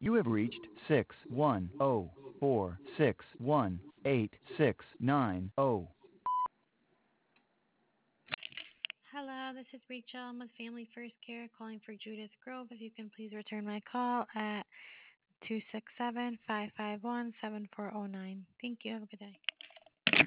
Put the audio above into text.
You have reached 610461869. Hello, this is Rachel. I'm with Family First Care calling for Judith Grove. If you can please return my call at 267-551-7409. Thank you. Have a good day.